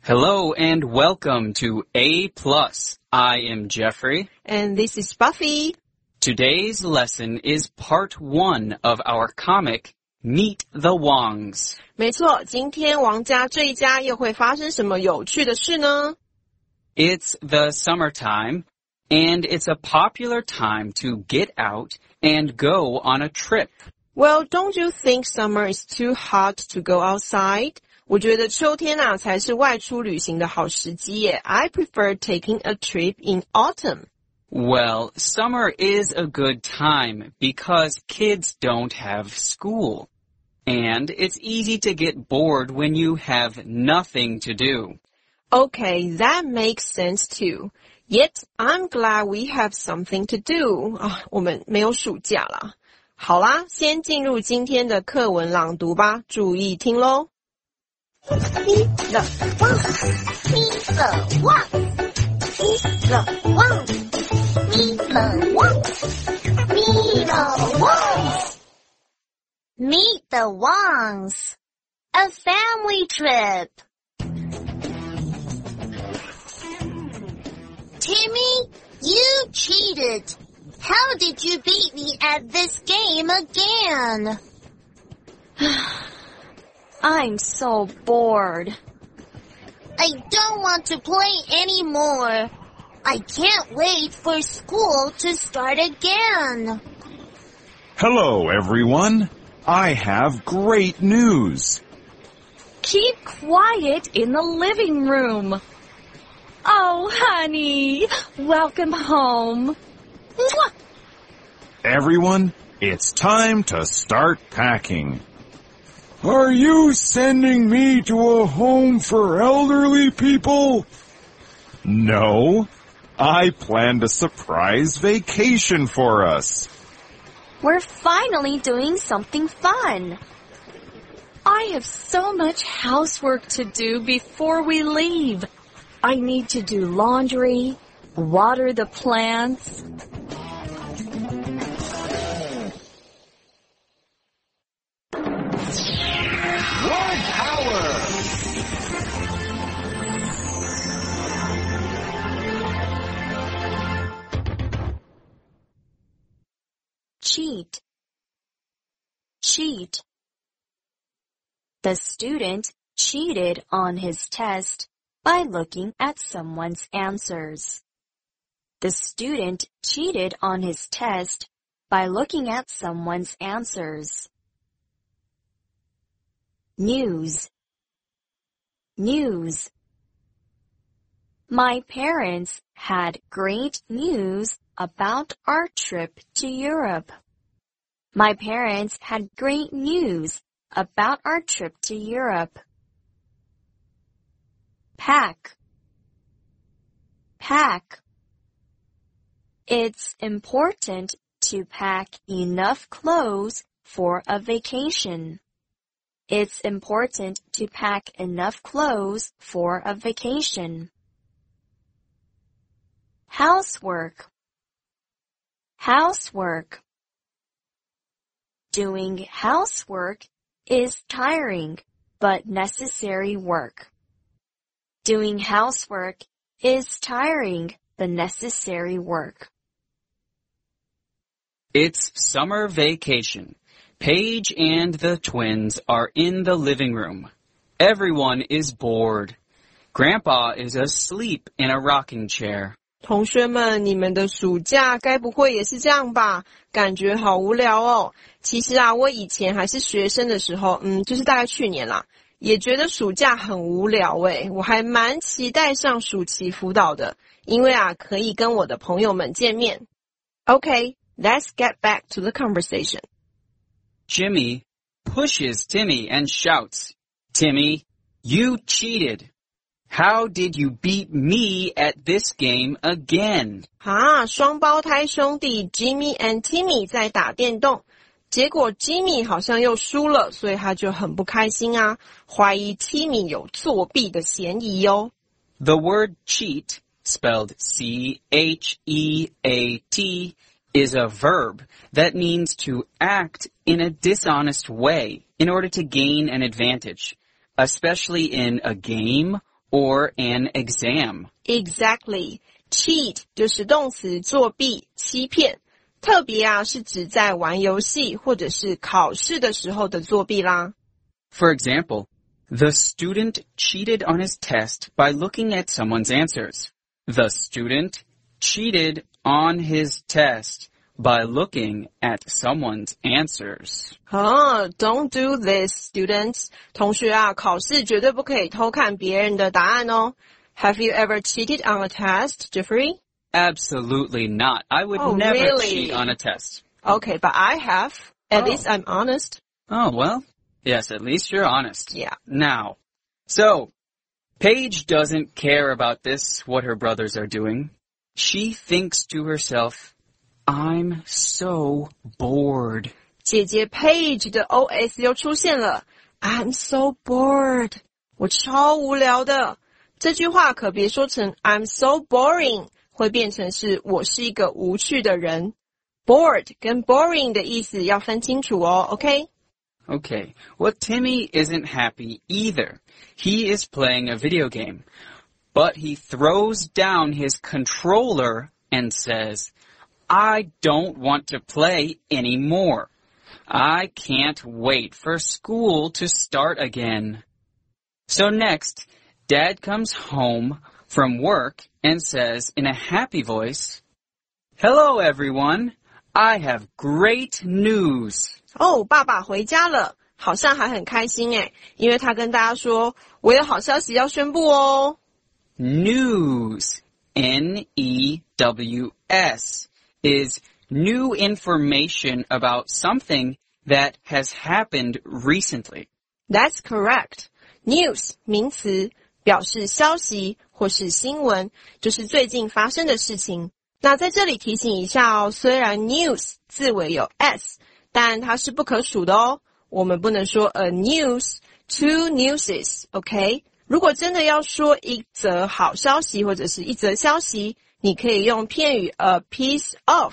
Hello and welcome to A+. I am Jeffrey. And this is Buffy. Today's lesson is part 1 of our comic, Meet the Wongs. 没错，今天王家这一家又会发生什么有趣的事呢？ It's the summertime, and it's a popular time to get out and go on a trip. Well, don't you think summer is too hot to go outside? 我觉得秋天啊才是外出旅行的好时机耶。I prefer taking a trip in autumn. Well, summer is a good time because kids don't have school. And it's easy to get bored when you have nothing to do. Okay, that makes sense too. Yet, I'm glad we have something to do. 我们没有暑假啦。好啦，先进入今天的课文朗读吧，注意听咯。 Meet the Wongs. Meet the Wongs. Meet the Wongs. Meet the Wongs. Meet the Wongs. Meet the Wongs. A family trip. Timmy, you cheated. How did you beat me at this game again? I'm so bored. I don't want to play anymore. I can't wait for school to start again. Hello, everyone. I have great news. Keep quiet in the living room. Oh, honey, welcome home. Mwah! Everyone, it's time to start packing. Are you sending me to a home for elderly people? No. I planned a surprise vacation for us. We're finally doing something fun. I have so much housework to do before we leave. I need to do laundry, water the plants. Roll power! Cheat. Cheat. The student cheated on his test by looking at someone's answers. The student cheated on his test by looking at someone's answers. News. News. My parents had great news about our trip to Europe. My parents had great news about our trip to Europe. Pack. Pack. It's important to pack enough clothes for a vacation. It's important to pack enough clothes for a vacation. Housework. Housework. Doing housework is tiring but necessary work. Doing housework is tiring but necessary work. It's summer vacation. Paige and the twins are in the living room. Everyone is bored. Grandpa is asleep in a rocking chair. 同学们，你们的暑假该不会也是这样吧？感觉好无聊哦。其实啊，我以前还是学生的时候，就是大概去年啦，也觉得暑假很无聊诶。我还蛮期待上暑期辅导的，因为啊，可以跟我的朋友们见面。Okay, let's get back to the conversation. Jimmy pushes Timmy and shouts, Timmy, you cheated. How did you beat me at this game again? 双胞胎兄弟 Jimmy and Timmy 在打电动，结果 Jimmy 好像又输了，所以他就很不开心啊，怀疑 Timmy 有作弊的嫌疑哦。 The word cheat, spelled C-H-E-A-T, is a verb that means to act in a dishonest way in order to gain an advantage, especially in a game or an exam. Exactly. Cheat 就是动词作弊、欺骗，特别是指在玩游戏或者是考试的时候的作弊啦。 For example, the student cheated on his test by looking at someone's answers. The student cheated on his test by looking at someone's answers. Don't do this, students. 同学考试绝对不可以偷看别人的答案哦。Have you ever cheated on a test, Jeffrey? Absolutely not. I would never really? cheat on a test. Okay, but I have. At least I'm honest. Oh, well, yes, at least you're honest. Yeah. Now, so, Paige doesn't care about this, what her brothers are doing. She thinks to herself, I'm so bored. 姐姐 Paige 的 OS 又出现了。I'm so bored. 我超无聊的。这句话可别说成 I'm so boring, 会变成是我是一个无趣的人。Bored 跟 boring 的意思要分清楚哦 ，OK？ Okay, well, Timmy isn't happy either. He is playing a video game, but he throws down his controller and says, I don't want to play anymore. I can't wait for school to start again. So next, Dad comes home from work and says in a happy voice, Hello, everyone. I have great news. 爸爸回家了，好像还很开心诶，因为他跟大家说，我有好消息要宣布哦。 News, N-E-W-S, is new information about something that has happened recently. That's correct. News 名词，表示消息或是新闻，就是最近发生的事情。那在这里提醒一下哦，虽然 news 字尾有 s， 但它是不可数的哦。我们不能说 a news, two newses, OK？ 如果真的要说一则好消息或者是一则消息，你可以用片语 a piece of,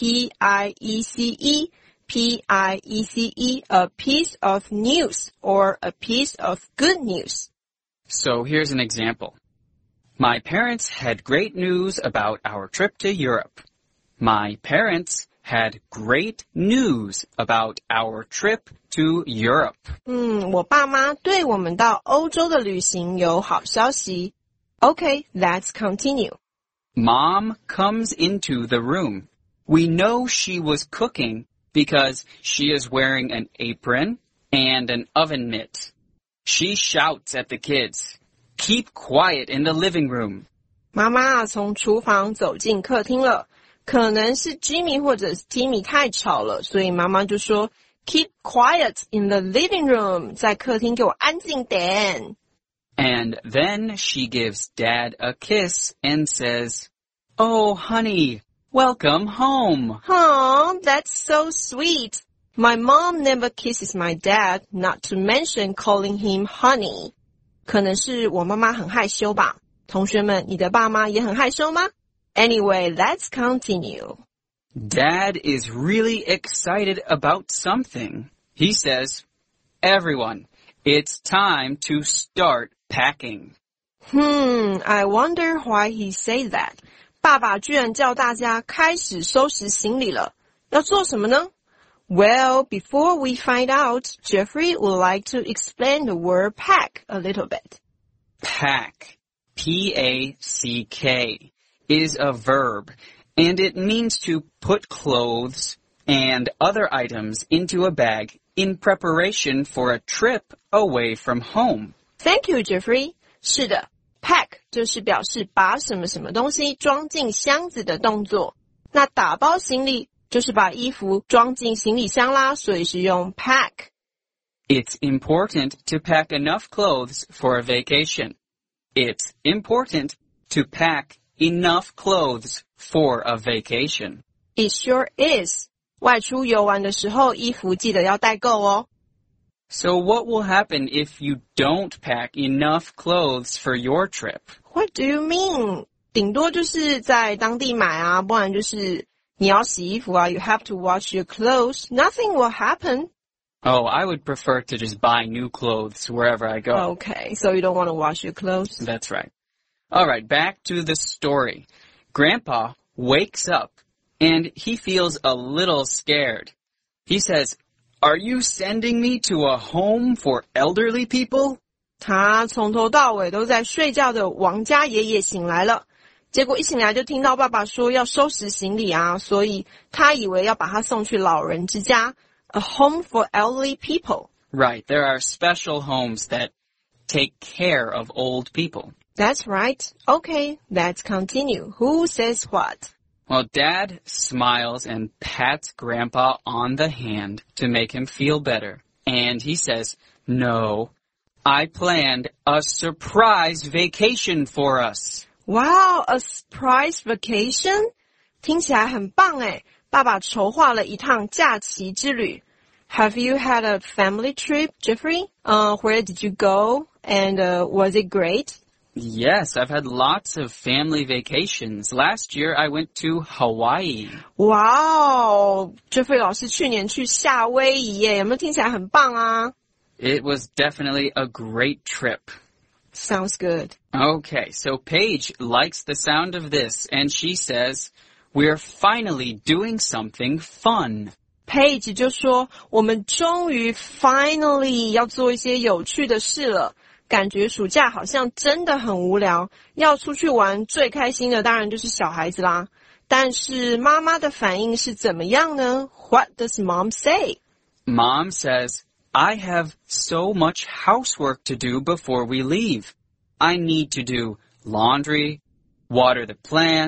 P-I-E-C-E, P-I-E-C-E, a piece of news or a piece of good news. So here's an example. My parents had great news about our trip to Europe. My parents had great news about our trip to Europe. 我爸妈对我们到欧洲的旅行有好消息。Okay, let's continue. Mom comes into the room. We know she was cooking because she is wearing an apron and an oven mitt. She shouts at the kids, Keep quiet in the living room. 妈妈从厨房走进客厅了，可能是 Jimmy 或者是 Timmy 太吵了，所以妈妈就说 Keep quiet in the living room. 在客厅给我安静点。 And then she gives Dad a kiss and says, Oh, honey, welcome home. Oh, that's so sweet. My mom never kisses my dad, not to mention calling him honey. 可能是我妈妈很害羞吧。同学们，你的爸妈也很害羞吗？ Anyway, let's continue. Dad is really excited about something. He says, Everyone, it's time to start packing. I wonder why he said that. 爸爸居然叫大家开始收拾行李了，要做什么呢？ Well, before we find out, Jeffrey would like to explain the word pack a little bit. Pack, P-A-C-K, is a verb, and it means to put clothes and other items into a bag in preparation for a trip away from home. Thank you, Jeffrey. 是的 ，pack 就是表示把什么什么东西装进箱子的动作。那打包行李就是把衣服装进行李箱啦，所以是用 pack. It's important to pack enough clothes for a vacation. It's important to pack enough clothes for a vacation. It sure is. 外出游玩的时候，衣服记得要带够哦。 So what will happen if you don't pack enough clothes for your trip? What do you mean? 顶多就是在当地买啊，不然就是你要洗衣服啊 ，you have to wash your clothes. Nothing will happen. Oh, I would prefer to just buy new clothes wherever I go. Okay, so you don't want to wash your clothes? That's right. All right, back to the story. Grandpa wakes up and he feels a little scared. He says, "Are you sending me to a home for elderly people?" 他从头到尾都在睡觉的王家爷爷醒来了，结果一醒来就听到爸爸说要收拾行李啊，所以他以为要把他送去老人之家 ，a home for elderly people. Right, there are special homes that take care of old people. That's right. Okay, let's continue. Who says what? Well, Dad smiles and pats Grandpa on the hand to make him feel better. And he says, "No, I planned a surprise vacation for us." Wow, a surprise vacation? 听起来很棒诶，爸爸筹划了一趟假期之旅。Have you had a family trip, Jeffrey? Where did you go? And was it great? Yes, I've had lots of family vacations. Last year I went to Hawaii. 哇哦 ，Jeffrey 老师去年去夏威夷耶，有没有听起来很棒啊 It was definitely a great trip. ？Sounds good. Okay, so Paige likes the sound of this, and she says, "We're finally doing something fun." Paige 就说：“我们终于 finally 要做一些有趣的事了。感觉暑假好像真的很无聊，要出去玩最开心的当然就是小孩子啦。但是妈妈的反应是怎么样呢 ？What does mom say? Mom says, "I have so much housework to do before we leave. I need to do laundry, water the plants, ...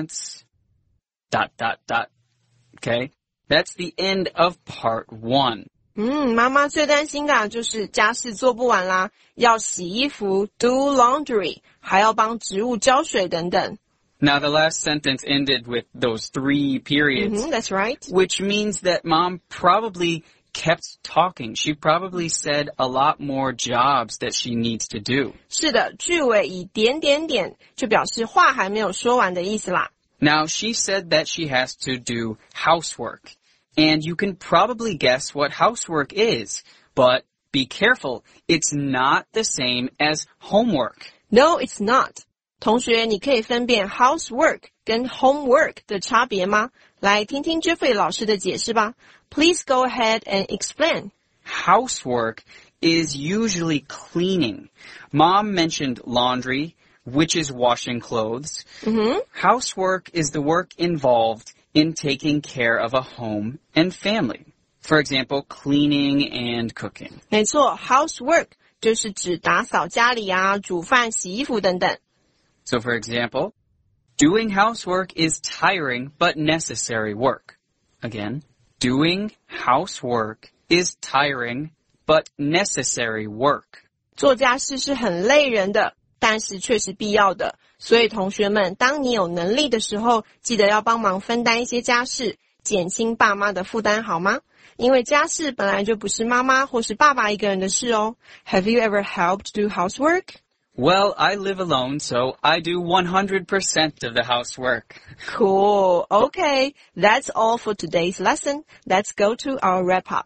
Okay? That's the end of part 1. 妈妈最担心的就是家事做不完啦，要洗衣服 do laundry， 还要帮植物浇水等等。 Now the last sentence ended with those 3 periods, That's right. which means that Mom probably kept talking. She probably said a lot more jobs that she needs to do. 是的，句尾以点点点就表示话还没有说完的意思啦。 Now she said that she has to do housework. And you can probably guess what housework is, but be careful, it's not the same as homework. No, it's not. 同学，你可以分辨 housework 跟 homework 的差别吗？来听听 Jeffrey 老师的解释吧。Please go ahead and explain. Housework is usually cleaning. Mom mentioned laundry, which is washing clothes. Housework is the work involved in taking care of a home and family. For example, cleaning and cooking. 没错 ，housework 就是指打扫家里啊、煮饭、洗衣服等等。 So for example, doing housework is tiring but necessary work. Again, doing housework is tiring but necessary work. 做家事是很累人的，但是却是必要的。所以同学们，当你有能力的时候，记得要帮忙分担一些家事，减轻爸妈的负担，好吗？因为家事本来就不是妈妈或是爸爸一个人的事哦。Have you ever helped do housework? Well, I live alone, so I do 100% of the housework. Cool. Okay, that's all for today's lesson. Let's go to our wrap-up.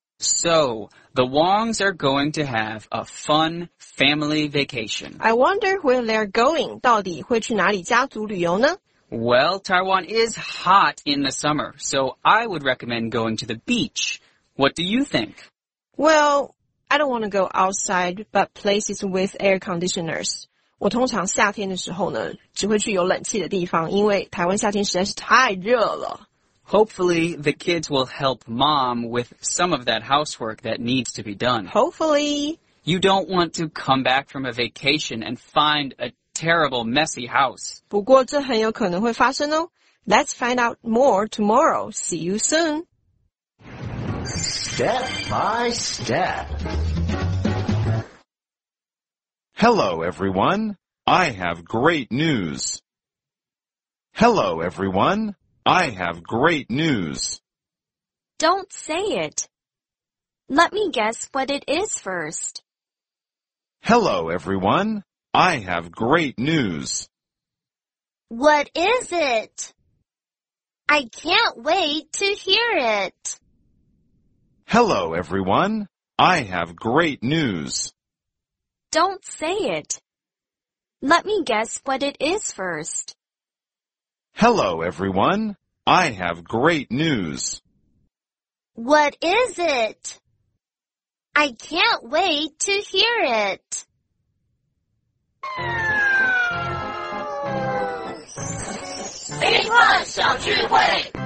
So, the Wongs are going to have a fun family vacation. I wonder where they're going. 到底会去哪里家族旅游呢？ Well, Taiwan is hot in the summer, so I would recommend going to the beach. What do you think? Well, I don't want to go outside, but places with air conditioners. 我通常夏天的时候呢，只会去有冷气的地方，因为台湾夏天实在是太热了。 Hopefully, the kids will help Mom with some of that housework that needs to be done. Hopefully. You don't want to come back from a vacation and find a terrible, messy house. 不过这很有可能会发生哦。Let's find out more tomorrow. See you soon. Step by step. Hello, everyone. I have great news. Hello, everyone. I have great news. Don't say it. Let me guess what it is first. Hello, everyone. I have great news. What is it? I can't wait to hear it. Hello, everyone. I have great news. Don't say it. Let me guess what it is first. Hello, everyone. I have great news. What is it? I can't wait to hear it. A+ 小聚会。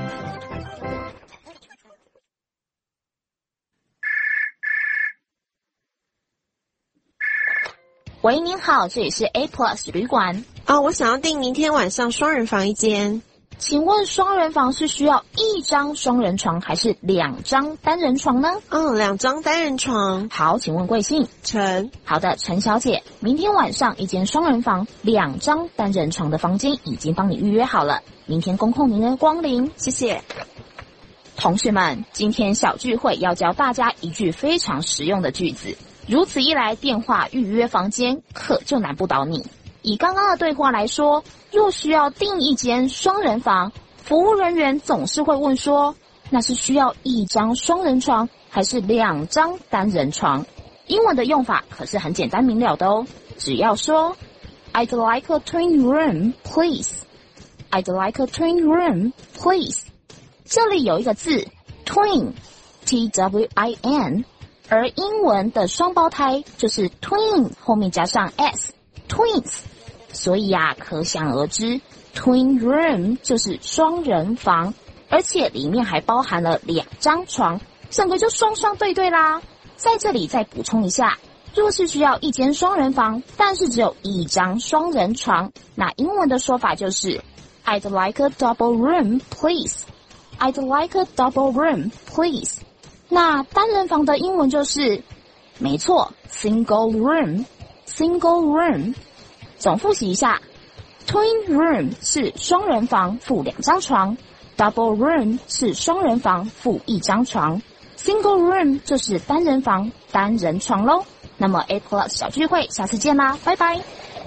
喂，您好，这里是 A+ 旅馆。 我想要订明天晚上双人房一间。 请问双人房是需要一张双人床还是2张单人床呢 ？2张单人床。 好，请问贵姓？ 陈。 好的，陈小姐，明天晚上一间双人房2张单人床的房间已经帮你预约好了，明天恭候您的光临。 谢谢。 同学们，今天小聚会要教大家一句非常实用的句子，如此一来，电话预约房间可就难不倒你。以刚刚的对话来说，若需要订一间双人房，服务人员总是会问说，那是需要1张双人床还是2张单人床？英文的用法可是很简单明了的哦，只要说 I'd like a twin room, please. I'd like a twin room, please. 这里有一个字 twin, T-W-I-N, 而英文的双胞胎就是 twin 后面加上 s, twins。所以可想而知 twin room 就是双人房，而且里面还包含了2张床，整个就双双对对啦。在这里再补充一下，若是需要一间双人房，但是只有1张双人床，那英文的说法就是 I'd like a double room, please. I'd like a double room, please. 那单人房的英文就是没错 single room, single room。总复习一下 Twin room 是双人房附2张床， Double room 是双人房附1张床， Single room 就是单人房单人床咯。那么 A+ 小聚会下次见啦，拜拜。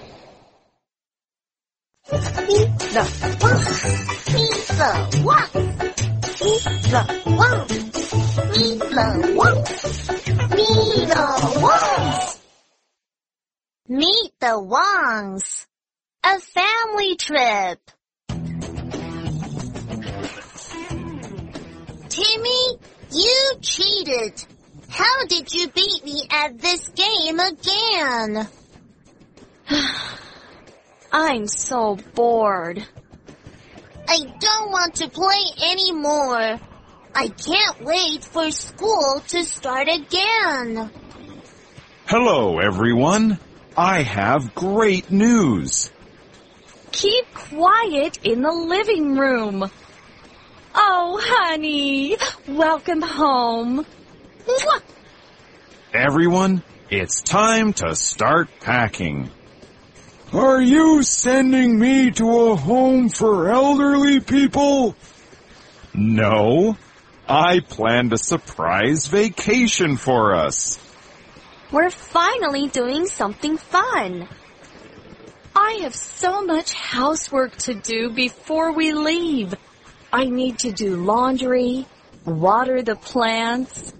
Meet the Wongs. A family trip. Timmy, you cheated. How did you beat me at this game again? I'm so bored. I don't want to play anymore. I can't wait for school to start again. Hello, everyone. I have great news. Keep quiet in the living room. Oh, honey, welcome home. Mwah! Everyone, it's time to start packing. Are you sending me to a home for elderly people? No. I planned a surprise vacation for us. We're finally doing something fun. I have so much housework to do before we leave. I need to do laundry, water the plants.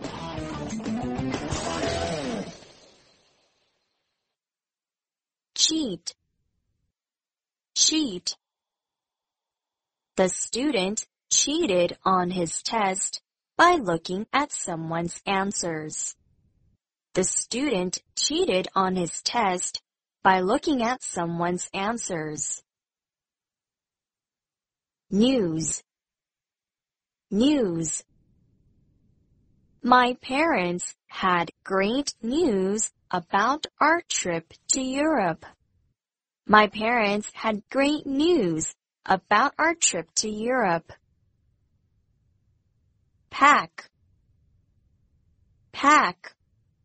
Cheat. Cheat. The student cheated on his test by looking at someone's answers. The student cheated on his test by looking at someone's answers. News. News. My parents had great news about our trip to Europe. My parents had great news about our trip to Europe. Pack. Pack.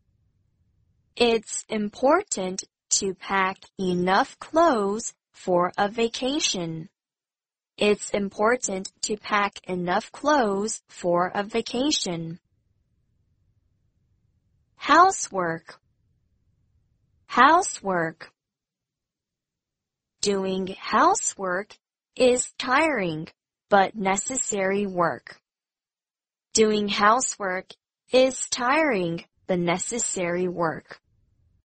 It's important to pack enough clothes for a vacation. It's important to pack enough clothes for a vacation. Housework. Housework. Doing housework is tiring but necessary work. Doing housework is tiring the necessary work.